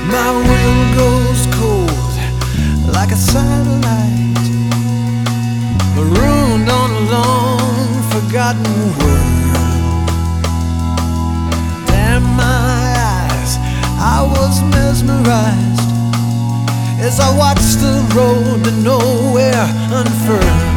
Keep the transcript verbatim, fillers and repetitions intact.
My will goes cold like a satellite, marooned on a long forgotten world. Damn my eyes, I was mesmerized as I watched the road to nowhere unfurl.